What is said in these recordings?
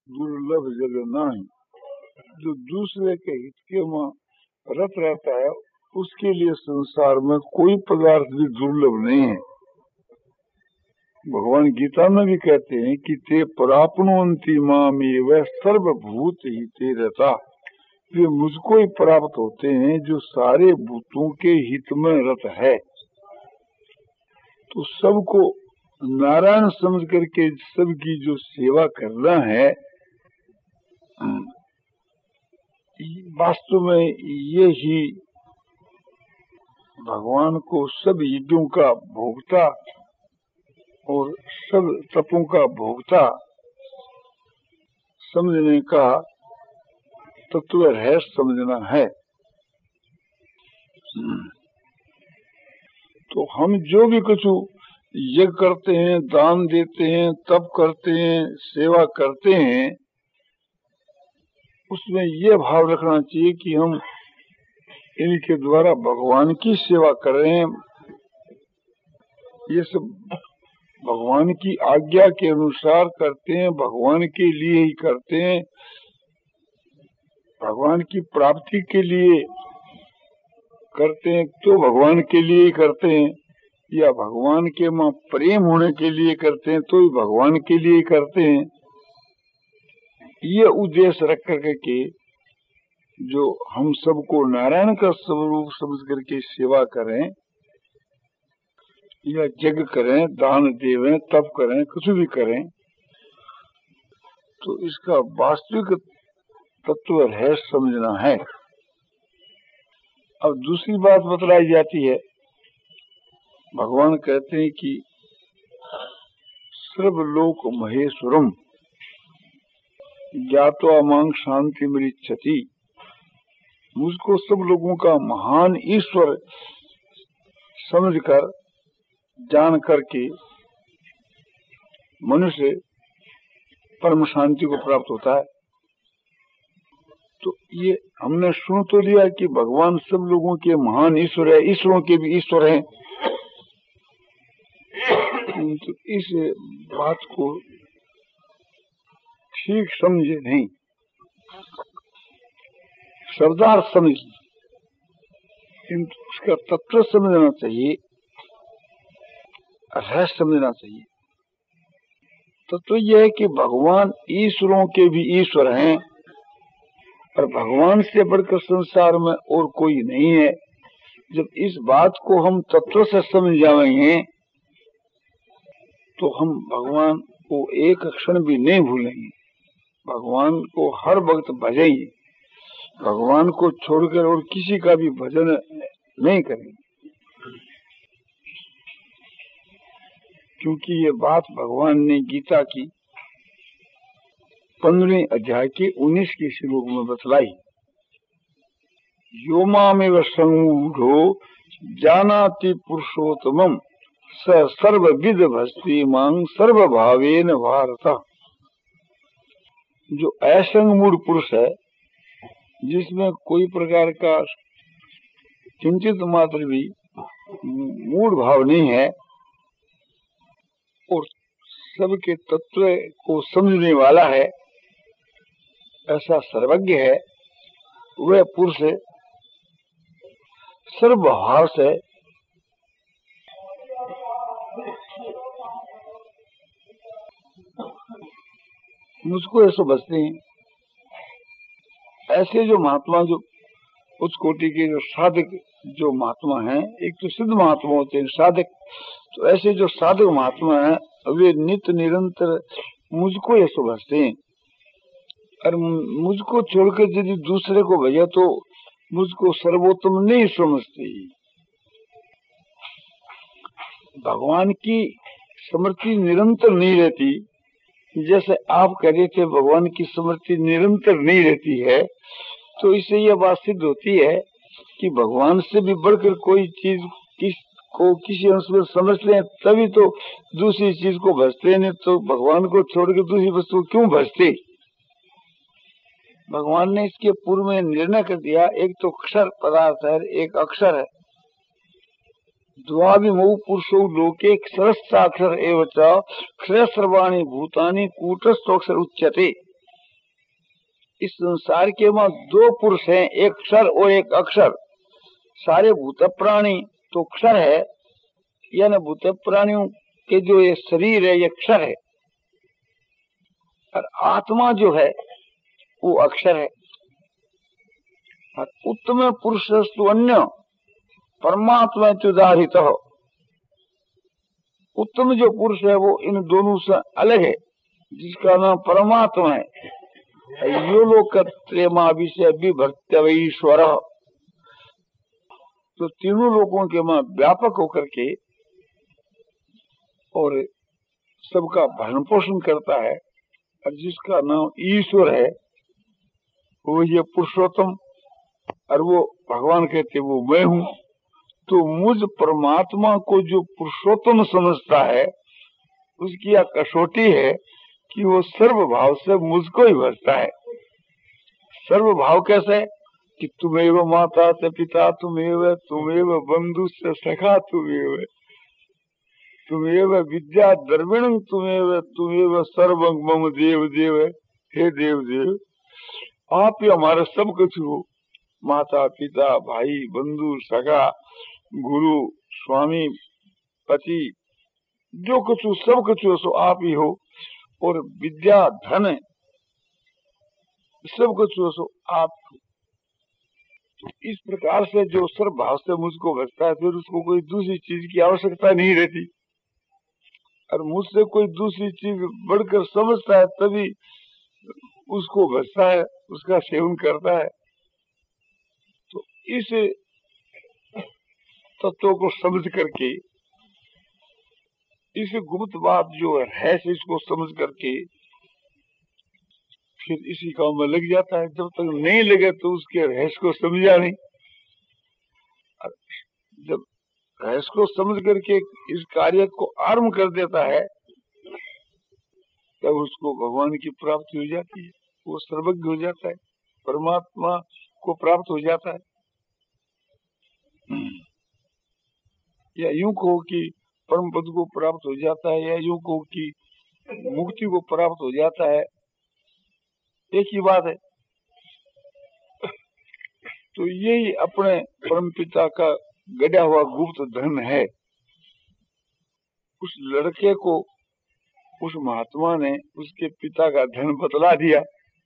दुर्लभ जग नाही। जो दूसरे के हित के में रत रहता है उसके लिए संसार में कोई पदार्थ भी दुर्लभ नहीं है। भगवान गीता में भी कहते हैं कि ते प्राप्नुवन्ति मामेव सर्वभूत हिते रता। वे मुझको ही प्राप्त होते हैं जो सारे भूतों के हित में रत है। तो सबको नारायण समझ करके सबकी जो सेवा करना है, वास्तव में ये ही भगवान को सब यज्ञों का भोक्ता और सब तपों का भोक्ता समझने का तत्व है, समझना है। तो हम जो भी कुछ यज्ञ करते हैं, दान देते हैं, तप करते हैं, सेवा करते हैं, उसमें ये भाव रखना चाहिए कि हम इनके द्वारा भगवान की सेवा कर रहे हैं। ये सब भगवान की आज्ञा के अनुसार करते हैं, भगवान के लिए ही करते हैं, भगवान की प्राप्ति के लिए करते हैं तो भगवान के लिए ही करते हैं, या भगवान के मां प्रेम होने के लिए करते हैं तो ही भगवान के लिए ही करते हैं। ये उद्देश्य रख करके जो हम सबको नारायण का स्वरूप समझ करके सेवा करें या यज्ञ करें, दान देवें, तप करें, कुछ भी करें, तो इसका वास्तविक तत्व है, समझना है। अब दूसरी बात बतलाई जाती है, भगवान कहते हैं कि सर्वलोक महेश्वरम ज्ञात्वा मां शांति मृच्छति। मुझको सब लोगों का महान ईश्वर समझकर, जान करके मनुष्य परम शांति को प्राप्त होता है। तो ये हमने सुन तो लिया कि भगवान सब लोगों के महान ईश्वर है, ईश्वरों के भी ईश्वर हैं, तो इस बात को ठीक समझे नहीं, शब्दार्थ समझ, किंतु उसका तत्व समझना चाहिए, रहस्य समझना चाहिए। तत्व यह है कि भगवान ईश्वरों के भी ईश्वर हैं और भगवान से बढ़कर संसार में और कोई नहीं है। जब इस बात को हम तत्व से समझ जाएंगे तो हम भगवान को एक क्षण भी नहीं भूलेंगे, भगवान को हर वक्त भजेंगे, भगवान को छोड़कर और किसी का भी भजन नहीं करेंगे। क्योंकि ये बात भगवान ने गीता की 15वें अध्याय के 19 के श्लोक में बतलाई। यो मामेव संगूढ़ो जानाति पुरुषोत्तमं स सर्वविद भस्ति मां सर्वभावेन भारत। जो असंग मूढ़ पुरुष है, जिसमें कोई प्रकार का किंचित मात्र भी मूढ़ भाव नहीं है और सबके तत्व को समझने वाला है, ऐसा सर्वज्ञ है, वह पुरुष सर्वभाव से मुझको ऐसा बचते हैं। ऐसे जो महात्मा, जो उच्च कोटि के जो साधक जो महात्मा हैं, एक तो सिद्ध महात्मा होते हैं साधक, तो ऐसे जो साधक महात्मा हैं वे नित्य निरंतर मुझको ये समझते हैं। और मुझको छोड़कर यदि दूसरे को भजा तो मुझको सर्वोत्तम नहीं समझते। भगवान की स्मृति निरंतर नहीं रहती, जैसे आप कह रहे थे भगवान की स्मृति निरंतर नहीं रहती है, तो इससे यह बात सिद्ध होती है कि भगवान से भी बढ़कर कोई चीज किसी अंश में समझ लें तभी तो दूसरी चीज को भजते, नहीं तो भगवान को छोड़कर दूसरी वस्तु क्यों भजते। भगवान ने इसके पूर्व में निर्णय कर दिया, एक तो अक्षर पदार्थ है, एक अक्षर है। द्वाविमौ पुरुषो लोके क्षरश्चाक्षर एव च क्षर सर्वाणि भूतानि कूटस्थोक्षर उच्यते। इस संसार के में दो पुरुष हैं, एक क्षर और एक अक्षर। सारे भूत प्राणी तो क्षर है, यानी भूत प्राणियों के जो ये शरीर है ये क्षर है, और आत्मा जो है वो अक्षर है। और उत्तम पुरुषस्तु अन्य परमात्मा तुदारित हो। उत्तम जो पुरुष है वो इन दोनों से अलग है, जिसका नाम परमात्मा है। यो लोकत्रेमा विषय विभर्त्य ईश्वर, तो तीनों लोगों के में व्यापक होकर के और सबका भरण पोषण करता है, और जिसका नाम ईश्वर है वो ये पुरुषोत्तम, और वो भगवान कहते वो मैं हूँ। तो मुझ परमात्मा को जो पुरुषोत्तम समझता है उसकी यह कसौटी है कि वो सर्व भाव से मुझको ही भजता है। सर्व भाव कैसे? कि तुमेव माता से पिता तुमेव, तुमेव बंधु से सखा तुमेव, तुमेव विद्या द्रविणं तुमेव, तुमेव सर्वं मम देव देव। हे देव देव, आप ही हमारा सब कुछ हो। माता पिता भाई बंधु सखा गुरु स्वामी पति जो कुछ हो सब कुछ हो सो आप ही हो, और विद्या धन सब कुछ हो सो आप। तो इस प्रकार से जो सर्व भाव से मुझको भजता है, फिर उसको कोई दूसरी चीज की आवश्यकता नहीं रहती, और मुझसे कोई दूसरी चीज बढ़कर समझता है तभी उसको भजता है, उसका सेवन करता है। तो इस तत्व को समझ करके, इस गुप्त बात जो है इसको समझ करके फिर इसी काम में लग जाता है। जब तक नहीं लगे तो उसके रहस्य को समझा नहीं। जब रहस्य को समझ करके इस कार्य को आरंभ कर देता है तब उसको भगवान की प्राप्ति हो जाती है, वो सर्वज्ञ हो जाता है, परमात्मा को प्राप्त हो जाता है। या यूं कहो कि परम पद को प्राप्त हो जाता है, या यूं कहो कि मुक्ति को प्राप्त हो जाता है, एक ही बात है। तो यही अपने परम पिता का गड़ा हुआ गुप्त धन है। उस लड़के को उस महात्मा ने उसके पिता का धन बतला दिया,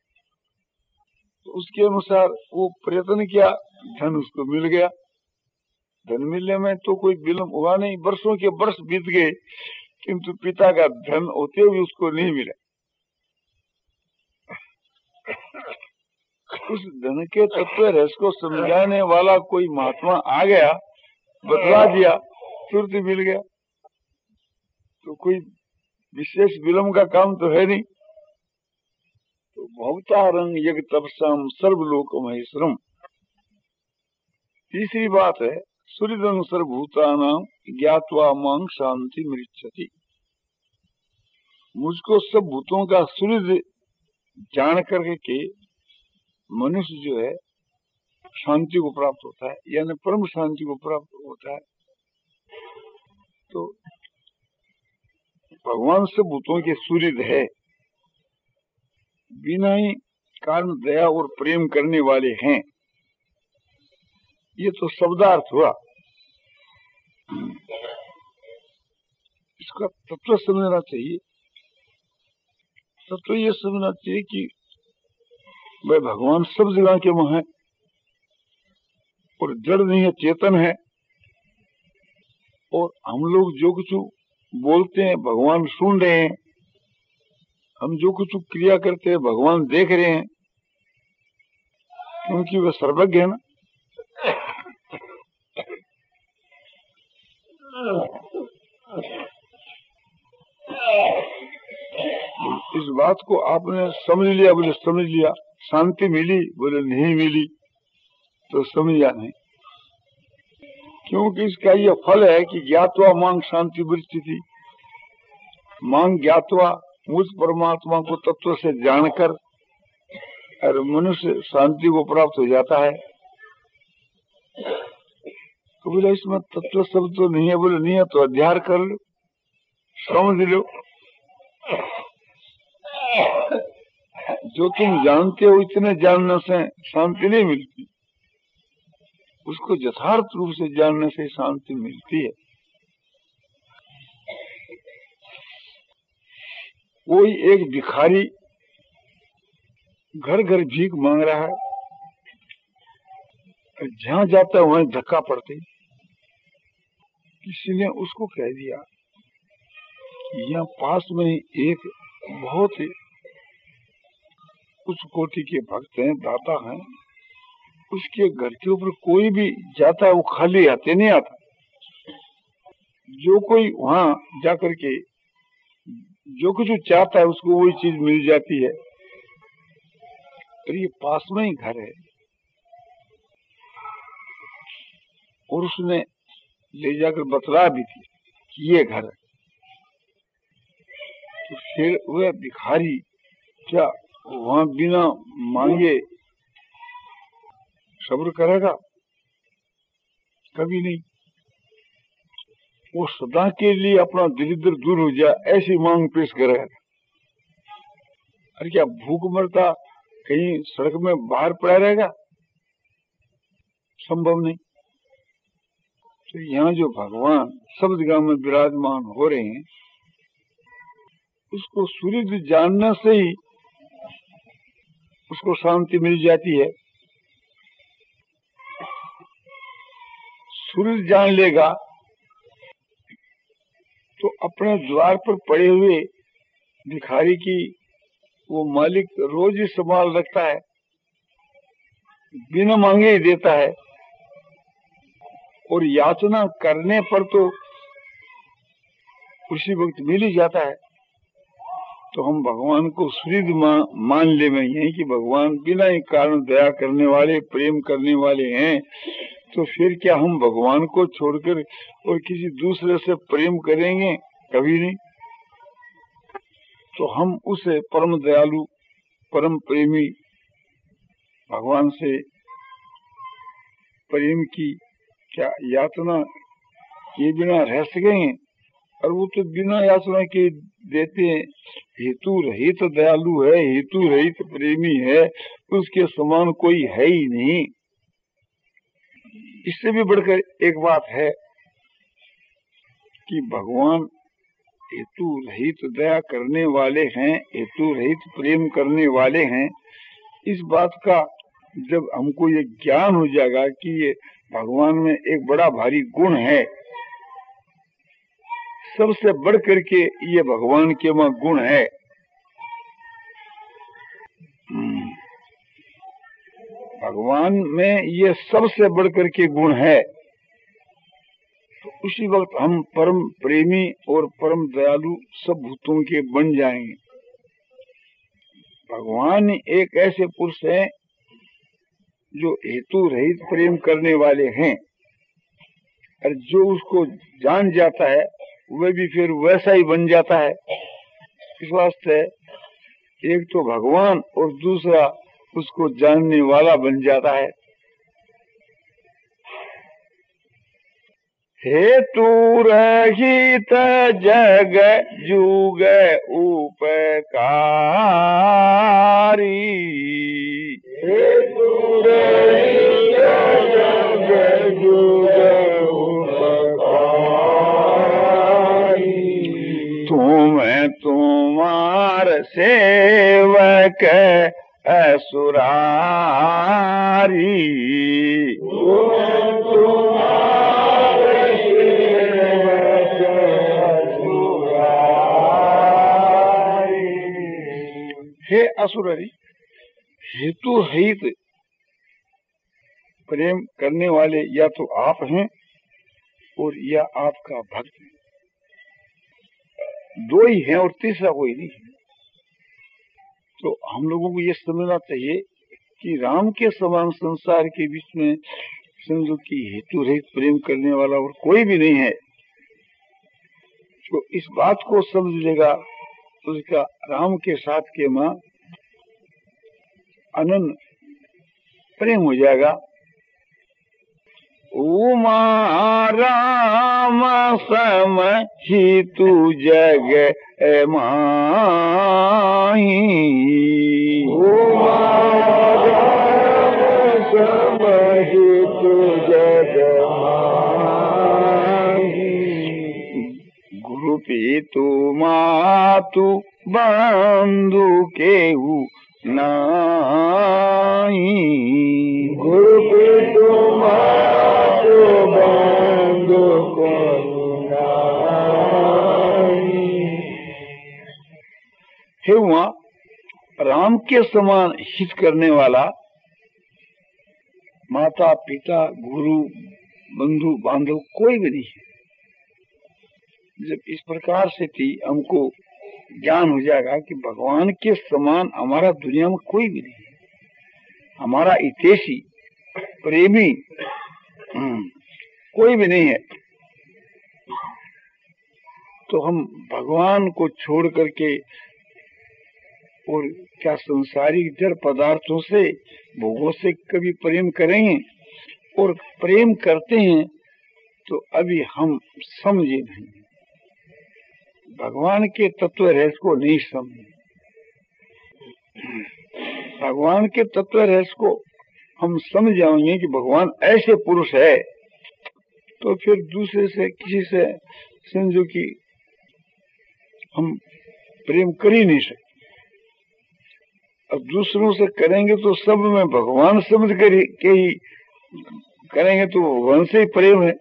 तो उसके अनुसार वो प्रयत्न किया, धन उसको मिल गया। धन मिलने में तो कोई विलंब हुआ नहीं, वर्षों के वर्ष बीत गए, किंतु पिता का धन होते हुए उसको नहीं मिला। उस धन के तत्व रहस्य को समझाने वाला कोई महात्मा आ गया, बतला दिया, तुरंत मिल गया। तो कोई विशेष विलंब का काम तो है नहीं। तो भवतारंग यज्ञ तपसाम सर्वलोक महेश्वरम। तीसरी बात है सूर्यदंग सर्वभूतानां ज्ञात्वा मां शांति मृच्छति। मुझको सब भूतों का सूर्य जान करके मनुष्य जो है शांति को प्राप्त होता है, यानी परम शांति को प्राप्त होता है। तो भगवान सब भूतों के सूर्य है, बिना ही कारण दया और प्रेम करने वाले हैं। ये तो शब्दार्थ हुआ। इसका तत्व समझना चाहिए। तत्व ये समझना चाहिए कि भाई भगवान सब जगह के वहां है, और जड़ नहीं है, चेतन है। और हम लोग जो कुछ बोलते हैं भगवान सुन रहे हैं, हम जो कुछ क्रिया करते हैं भगवान देख रहे हैं, क्योंकि वह सर्वज्ञ है ना। इस बात को आपने समझ लिया, बोले समझ लिया। शांति मिली, बोले नहीं मिली तो समझा नहीं। क्योंकि इसका यह फल है कि ज्ञातवा मांग शांति स्थिति। मांग ज्ञातवा, मुझ परमात्मा को तत्व से जानकर और मनुष्य शांति को प्राप्त हो जाता है। तो बोले इसमें तत्व शब्द तो नहीं है, बोले नहीं है तो अध्याय कर लो, समझ लो। जो तुम जानते हो इतने जानने से शांति नहीं मिलती, उसको यथार्थ रूप से जानने से शांति मिलती है। कोई एक भिखारी घर घर भीख मांग रहा है, जहां जाता है वहां धक्का पड़ते। किसी ने उसको कह दिया कि यहाँ पास में ही एक बहुत ही उच्च कोटि के भक्त हैं, दाता हैं, उसके घर के ऊपर कोई भी जाता है वो खाली हाथे नहीं आता। जो कोई वहां जाकर के जो कुछ चाहता है उसको वही चीज मिल जाती है। और ये पास में ही घर है, और उसने ले जाकर बतला भी थी कि ये घर है। तो फिर वह भिखारी क्या वहां बिना मांगे सब्र करेगा? कभी नहीं। वो सदा के लिए अपना दरिद्र दूर हो जाए ऐसी मांग पेश करेगा। अरे क्या भूख मरता कहीं सड़क में बाहर पड़ा रहेगा? संभव नहीं। तो यहाँ जो भगवान शब्द गांव में विराजमान हो रहे हैं, उसको सूर्य जानने से ही उसको शांति मिल जाती है। सूर्य जान लेगा तो अपने द्वार पर पड़े हुए भिखारी की वो मालिक रोज ही संभाल रखता है, बिना मांगे ही देता है, और याचना करने पर तो उसी वक्त मिल ही जाता है। तो हम भगवान को सूर्य मान ले में हैं कि भगवान बिना ही कारण दया करने वाले, प्रेम करने वाले हैं। तो फिर क्या हम भगवान को छोड़कर और किसी दूसरे से प्रेम करेंगे? कभी नहीं। तो हम उसे परम दयालु, परम प्रेमी भगवान से प्रेम की क्या यातना किए बिना रह सकेंगे? और वो तो बिना याचना के देते हैं। हेतु रहित दयालु है, हेतु रहित प्रेमी है, उसके समान कोई है ही नहीं। इससे भी बढ़कर एक बात है कि भगवान हेतु रहित दया करने वाले हैं, हेतु रहित प्रेम करने वाले हैं। इस बात का जब हमको ये ज्ञान हो जाएगा कि ये भगवान में एक बड़ा भारी गुण है, सबसे बढ़ करके ये भगवान के वहां गुण है। भगवान में ये सबसे बढ़ करके गुण है। तो उसी वक्त हम परम प्रेमी और परम दयालु सब भूतों के बन जाएंगे। भगवान एक ऐसे पुरुष है जो हेतु रहित प्रेम करने वाले हैं, और जो उसको जान जाता है वह भी फिर वैसा ही बन जाता है। इस वास्ते एक तो भगवान और दूसरा उसको जानने वाला बन जाता है। हेतु रहित जग जुग उपकारी, हेतु रहित जग जुग उपकारी, तुम तुम्हार सेवक असुरारी, हे असुरारी। हेतु हित प्रेम करने वाले या तो आप हैं और या आपका भक्त है, दो ही हैं और तीसरा कोई नहीं है। तो हम लोगों को ये समझना चाहिए कि राम के समान संसार के बीच में समझो कि हेतु रहित प्रेम करने वाला और कोई भी नहीं है। तो इस बात को समझ लेगा तो उसका राम के साथ के मां अनन्य प्रेम हो जाएगा। उमा राम सम हितु जग माही, पितु मातु बंधु केहू नाही। गुरु पितु मातु बंधु केहू नाही। हे हुआ राम के समान हित करने वाला माता पिता गुरु बंधु बांधव कोई भी नहीं है। जब इस प्रकार से थी हमको ज्ञान हो जाएगा कि भगवान के समान हमारा दुनिया में कोई भी नहीं है, हमारा हितैषी प्रेमी कोई भी नहीं है, तो हम भगवान को छोड़ करके और क्या संसारिक जड़ पदार्थों से भोगों से कभी प्रेम करेंगे? और प्रेम करते हैं तो अभी हम समझे नहीं, भगवान के तत्व रहस्य को नहीं समझे। भगवान के तत्व रहस्य को हम समझ जाएंगे कि भगवान ऐसे पुरुष है, तो फिर दूसरे से किसी से समझो कि हम प्रेम कर ही नहीं सकते। अब दूसरों से करेंगे तो सब में भगवान समझ कर के ही करेंगे, तो भगवान से ही प्रेम है।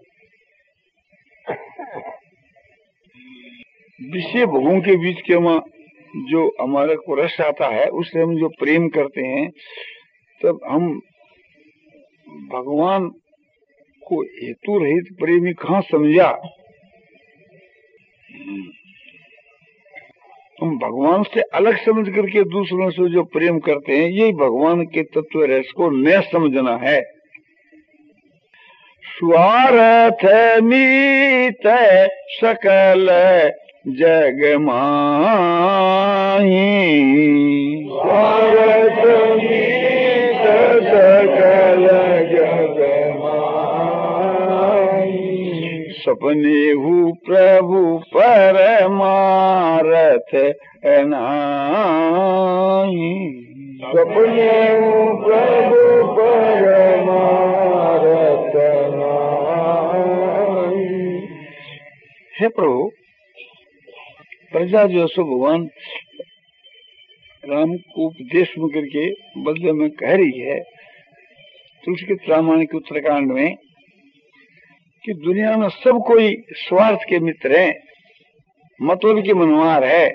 विषय भोगों के बीच के वहाँ जो हमारे को रस आता है, उससे हम जो प्रेम करते हैं, तब हम भगवान को हेतु रहित प्रेमी कहाँ समझा। हम भगवान से अलग समझ करके दूसरों से जो प्रेम करते हैं, यही भगवान के तत्व रहस्य को न समझना है। स्वार्थ मीत सकल जग माही। स्वार्थ मीत सकल जग माही। सपने हु प्रभु परमारथ नाही। सपने हु प्रभु परमारथ नाही। हे प्रभु, प्रजा जो सो भगवान राम को उपदेश में करके बदले में कह रही है तुलसी के प्रामाणिक उत्तरकांड में कि दुनिया में सब कोई स्वार्थ के मित्र हैं, मतलब के मनवार है।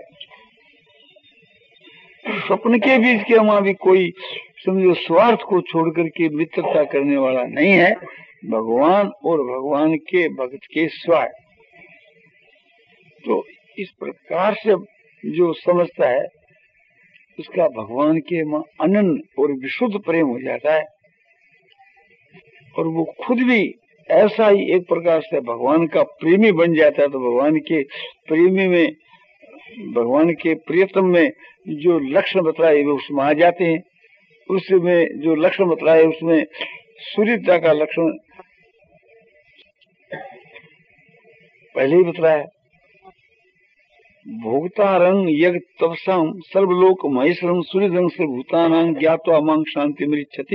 स्वप्न के बीच के वहां भी कोई समझो स्वार्थ को छोड़ करके मित्रता करने वाला नहीं है, भगवान और भगवान के भक्त के स्वाय। तो इस प्रकार से जो समझता है उसका भगवान के अनन्य और विशुद्ध प्रेम हो जाता है, और वो खुद भी ऐसा ही एक प्रकार से भगवान का प्रेमी बन जाता है। तो भगवान के प्रेमी में, भगवान के प्रियतम में जो लक्षण बतलाए वो उसमें आ जाते हैं। उसमें जो लक्षण बतलाए उसमें सूर्यता का लक्षण पहले ही बतलाया। भोक्तारंग यज्ञ तपसाम सर्वलोक महेश्वरम सूर्यदंग से भूतानां ज्ञात्वा मांग शांति मृच्छति।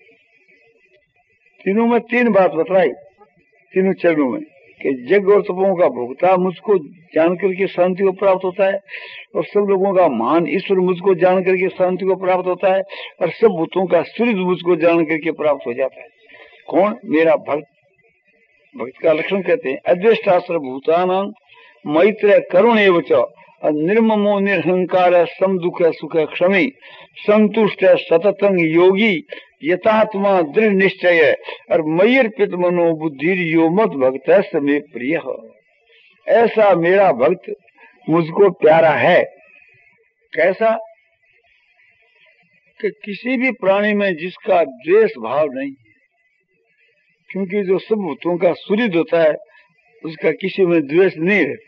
तीनों में तीन बात बतलाई, तीनों चरणों में, कि यज्ञ और तपों का भोक्ता मुझको जान करके शांति को प्राप्त होता है, और सब लोगों का महान ईश्वर मुझको जान करके शांति को प्राप्त होता है, और सब भूतों का सूर्य मुझको जान करके प्राप्त हो जाता है। कौन? मेरा भक्त। भक्त का लक्षण कहते हैं अद्वेष्टास्त्र भूतानां मैत्र करुण एव च निर्ममो निरहंकार सम दुख सुख क्षमी संतुष्ट सततंग योगी यथात्मा दृढ़ निश्चय और मयि अर्पित मनो बुद्धि यो मत भक्त समय प्रिय। ऐसा मेरा भक्त मुझको प्यारा है। कैसा? कि किसी भी प्राणी में जिसका द्वेष भाव नहीं, क्योंकि जो सब भूतों का सूर्य होता है उसका किसी में द्वेष नहीं रहता,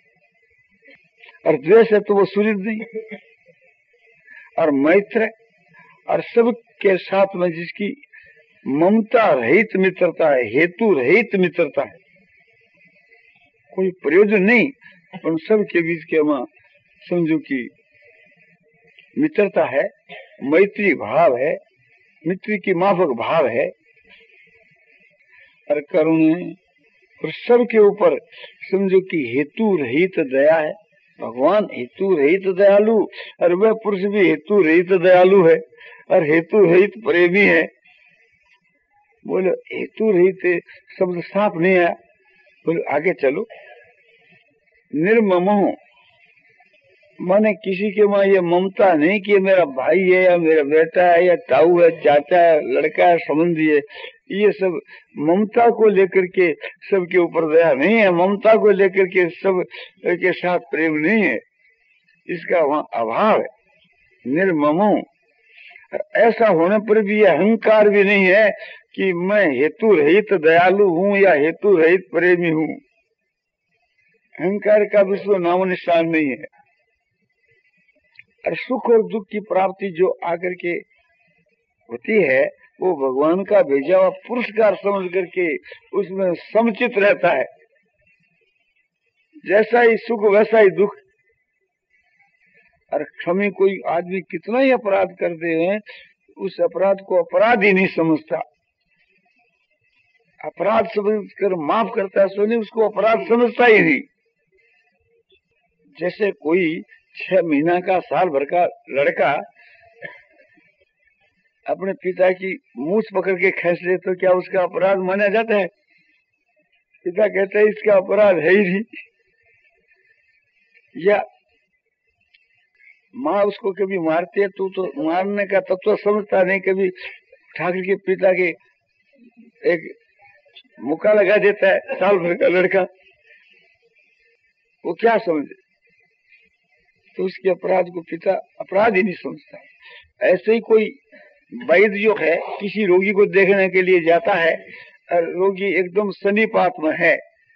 और द्वेष है तो वो सूर्य नहीं। और मैत्र और सब के साथ में जिसकी ममता रहित मित्रता है, हेतु रहित मित्रता है, कोई प्रयोजन नहीं, उन सब के बीच के वहां समझो कि मित्रता है, मैत्री भाव है, मित्र की माफक भाव है। और करुण और सबके ऊपर समझो कि हेतु रहित दया है। भगवान हेतु रहित दयालु, और वह पुरुष भी हेतु रहित दयालु है और हेतु रहित प्रेमी है। बोलो हेतु रहित शब्द साफ नहीं आया। बोलो आगे चलो। निर्ममो माने किसी के वहां ये ममता नहीं कि मेरा भाई है या मेरा बेटा है या ताऊ है, चाचा है, लड़का है, संबंधी है। ये सब ममता को लेकर के सबके ऊपर दया नहीं है, ममता को लेकर के सब के साथ प्रेम नहीं है, इसका वहां अभाव है। निर्ममो, ऐसा होने पर भी ये अहंकार भी नहीं है कि मैं हेतु रहित दयालु हूँ या हेतु रहित प्रेमी हूँ। अहंकार का विश्व नामो निशान नहीं है। और सुख और दुख की प्राप्ति जो आकर के होती है वो भगवान का भेजा हुआ पुरस्कार समझ करके उसमें समचित रहता है। जैसा ही सुख वैसा ही दुख। और क्षमी कोई आदमी कितना ही अपराध करते हैं, उस अपराध को अपराध ही नहीं समझता। अपराध समझकर माफ करता है, सो नहीं, उसको अपराध समझता ही नहीं। जैसे कोई 6 महीना का साल भर का लड़का अपने पिता की मूछ पकड़ के खींच ले तो क्या उसका अपराध माना जाता है? पिता कहते हैं इसका अपराध है ही नहीं। या माँ उसको कभी मारती है तो मारने का तत्व समझता नहीं, कभी ठाकुर के पिता के एक मुक्का लगा देता है साल भर का लड़का, वो क्या समझे? तो उसके अपराध को पिता अपराध ही नहीं समझता। ऐसे ही कोई वैद्य जो है किसी रोगी को देखने के लिए जाता है और रोगी एकदम सन्निपात में है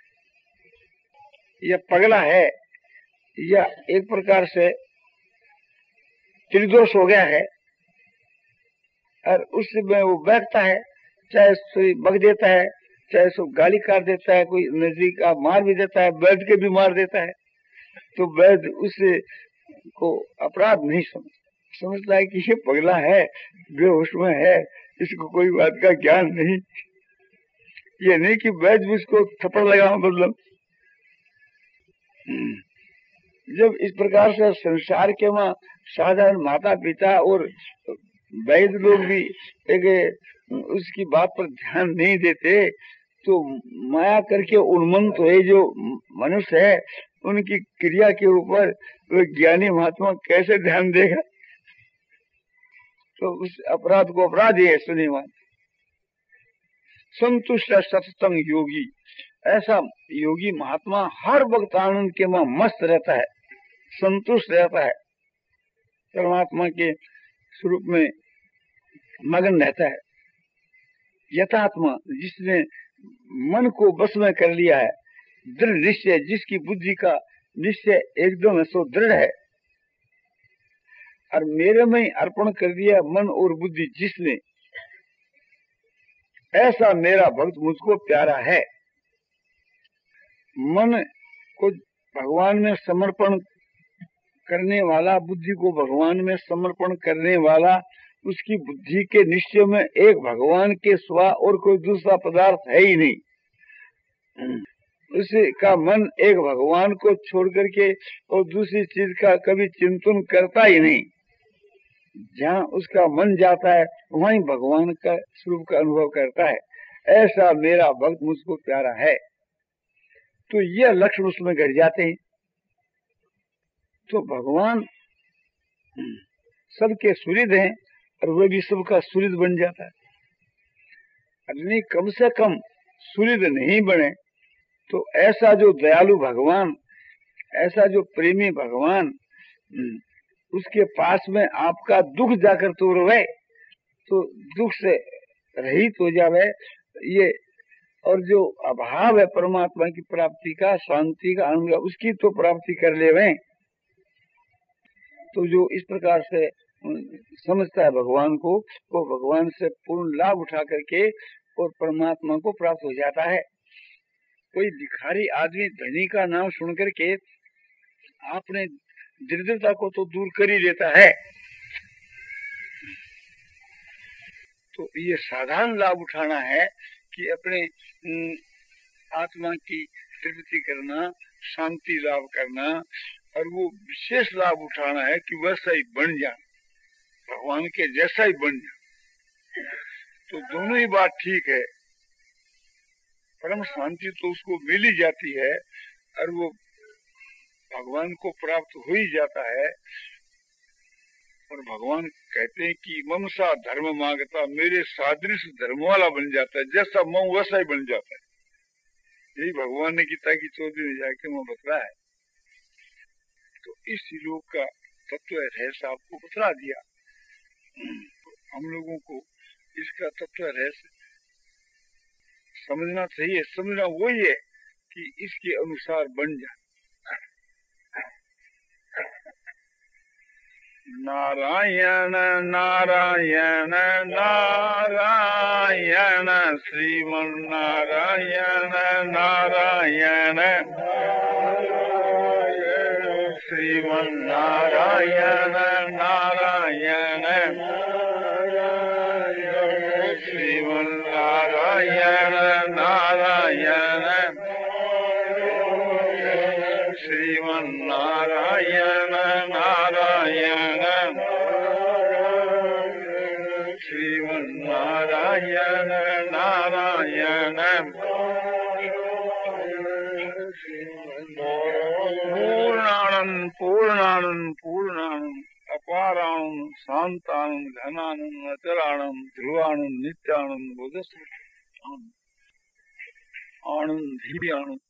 या पगला है या एक प्रकार से त्रिदोष हो गया है, और उसमें वो बैठता है, चाहे कोई बग देता है, चाहे सो गाली काट देता है, कोई नजदीक का मार भी देता है, बैठ के भी मार देता है, तो वैद्य उससे को अपराध नहीं समझता है कि ये पगला है, बेहोश में है, इसको कोई बात का ज्ञान नहीं। ये नहीं कि वैद्य उसको थप्पड़ लगाओ मतलब। जब इस प्रकार से संसार के वहां साधारण माता पिता और वैद्य लोग भी एक उसकी बात पर ध्यान नहीं देते, तो माया करके उन्मत्त हुए जो मनुष्य है उनकी क्रिया के ऊपर वो ज्ञानी महात्मा कैसे ध्यान देगा? तो उस अपराध को अपराध ही है सुनिवान। संतुष्ट सत्संग योगी, ऐसा योगी महात्मा हर वक्त आनंद के वहां मस्त रहता है, संतुष्ट रहता है, परमात्मा के स्वरूप में मगन रहता है। यथात्मा, जिसने मन को बस में कर लिया है, दृढ़ निश्चय, जिसकी बुद्धि का निश्चय एकदम सो दृढ़ है, और मेरे में अर्पण कर दिया मन और बुद्धि जिसने, ऐसा मेरा भक्त मुझको प्यारा है। मन को भगवान में समर्पण करने वाला, बुद्धि को भगवान में समर्पण करने वाला, उसकी बुद्धि के निश्चय में एक भगवान के सिवा और कोई दूसरा पदार्थ है ही नहीं। उसका मन एक भगवान को छोड़ करके और दूसरी चीज का कभी चिंतन करता ही नहीं। जहाँ उसका मन जाता है वहीं भगवान का स्वरूप का अनुभव करता है। ऐसा मेरा भक्त मुझको प्यारा है। तो ये लक्ष्य उसमें घट जाते हैं। तो भगवान सबके सुहृद हैं और वह भी सबका सुहृद बन जाता है। नहीं, कम से कम सुहृद नहीं बने तो ऐसा जो दयालु भगवान, ऐसा जो प्रेमी भगवान, उसके पास में आपका दुख जाकर तो रहे, तो दुख से रहित हो जावे। ये और जो अभाव है परमात्मा की प्राप्ति का, शांति का, आनंद का, उसकी तो प्राप्ति कर ले। तो जो इस प्रकार से समझता है भगवान को, वो भगवान से पूर्ण लाभ उठा करके और परमात्मा को प्राप्त हो जाता है। कोई भिखारी आदमी धनी का नाम सुन करके आपने दरिद्रता को तो दूर कर ही देता है। तो ये साधारण लाभ उठाना है कि अपने आत्मा की तृप्ति करना, शांति लाभ करना, और वो विशेष लाभ उठाना है कि वैसा ही बन जा, भगवान के जैसा ही बन जा। तो दोनों ही बात ठीक है। परम शांति तो उसको मिल ही जाती है और वो भगवान को प्राप्त हो ही जाता है। और भगवान कहते हैं कि ममसा धर्म मांगता, मेरे सादृश धर्म वाला बन जाता है, जैसा मैं वैसा ही बन जाता है। यही भगवान ने गीता की 14 में जाके मैं बतलाया है। तो इस लोक का तत्व रहस्य आपको बतला दिया। हम लोगों को इसका तत्व रहस्य समझना चाहिए। समझना वही है कि इसके अनुसार बन जा। नारायण नारायण नारायण श्रीमन नारायण नारायण श्रीमन नारायण नारायण श्रीमन नारायण नारायण श्रीमन नारायण नारायण श्रीमन नारायण नारायण पूर्णानंद पूर्णानंद पूर्णानंद अपारानंद शांतानंद घनानंद अचलानंद ध्रुवानंद नित्यानंद बोधस्व आनंद ही आनंद